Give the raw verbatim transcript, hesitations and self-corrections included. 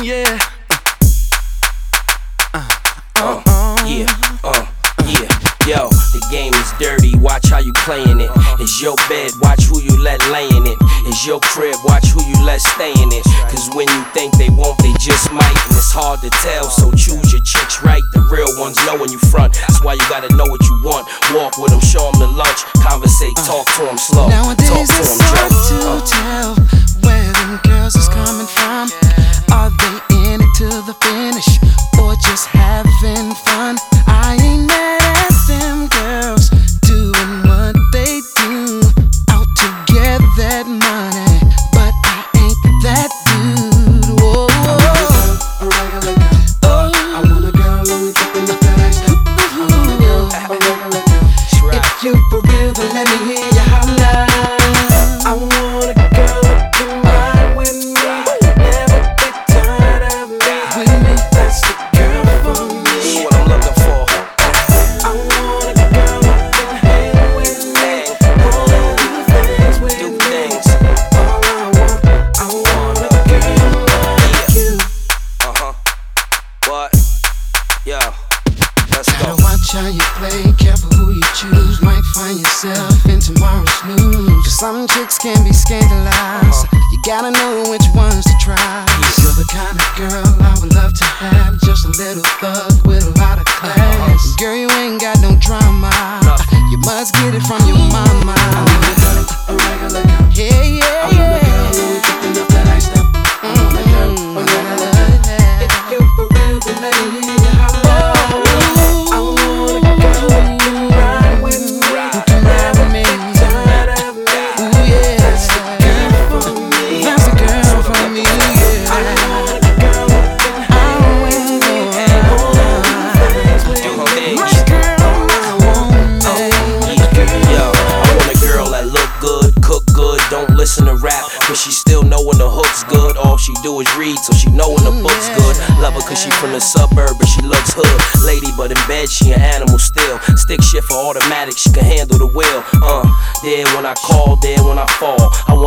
yeah. Uh, uh, uh, yeah, uh, yeah. Yo, the game is dirty, watch how you playin' it. It's your bed, watch who you let lay in it. It's your crib, watch who you let stay in it. Cause when you think they won't, they just might. And it's hard to tell, so choose your chicks right. The real ones know when you front, that's why you gotta know what you want. Walk with them, show them the lunch, conversate, talk to them slow. Nowadays talk to it's them, hard to uh. tell where them girls is coming from. Are they in it to the finish, or just having fun? I ain't mad at them girls doing what they do, out to get that money, but I ain't that dude. Whoa, a regular girl. Oh, I want a girl who is up in the face. I want a girl, a regular girl. If you for real, then let me hear you holler. I want a girl who can ride with me, never get tired of me. With me, that's the girl for me. That's what I'm looking for. I want a girl who can hang with me, wanna do things with Do me. things. All I want, I want a girl like you. Uh-huh. What? Yo, let's gotta go. watch how you play, careful who you choose. Might find yourself in tomorrow's snooze. Cause some chicks can be scandalized. You gotta know which ones to try. You're the kind of girl I would love to have, just a little thug with a lot of class. Girl, you ain't got no drama, you must get it from your mama. A regular girl. Yeah, yeah, I want a girl who is keeping up that nice stuff. I want a girl, a regular girl. If you for real, then let me hear you holler. I want a girl who can ride with me, never get tired of me. Ooh, yeah. That's the girl for me. That's a girl for me, yeah. I want a girl who can hang with me, wanna do things with Do me. things. My girl, my woman. Yo, I want a girl that look good, cook good, don't listen to rap, but she still know when the hook's good. All she do is read, so she know when the book's good. Love her cause she from the suburb, but she looks hood. Lady, but in bed she an animal still. Stick shit for automatic, she can handle the wheel. Uh, there when I call, there when I fall. I